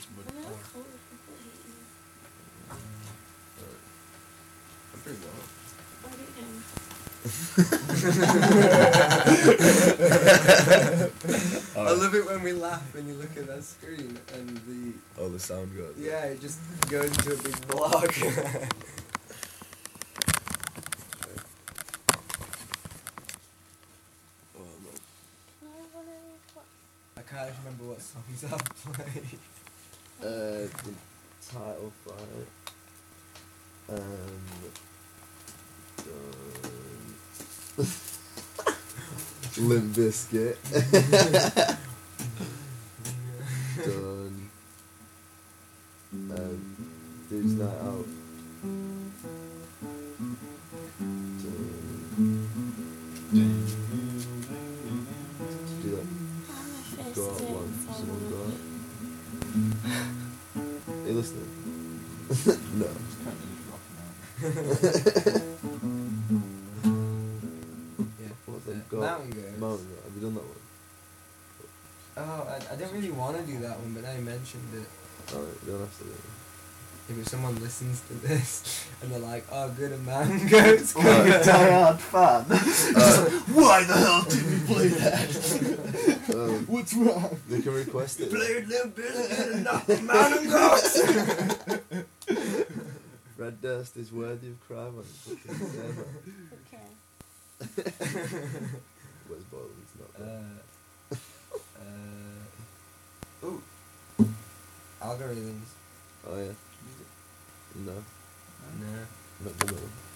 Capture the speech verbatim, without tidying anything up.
but I mean, or, that's cool if people hate you. I'm pretty well. Why do you? I love it when we laugh and you look at that screen and the Oh, the sound goes. yeah, it just goes into a big block. Oh, no. I can't remember what songs I played. Uh, the title fight. Um. Um, Limp Bizkit. Done. Um, Dude's Night Out. Done. Do that. Go out one. Someone go out. Are you listening? No. it's currently rocking out. Yeah. What's Uh, that? Go Mountain Goats. Mountain Goat. Have you done that one? Oh, I, I didn't really want to do that one, but I mentioned it. Alright, you don't have to do it. If someone listens to this and they're like, oh, good, a Mountain Goats Uh, cover. Die-hard fan. Uh, Why the hell did we play that? um, What's wrong? they can request it. Played Limp Bizkit and not the Mountain Goats. Red Durst is worthy of crime on fucking server. Okay. Where's Boylan's not Uh, there. uh, ooh. Algorithms. Oh yeah. No, Nah. not the one.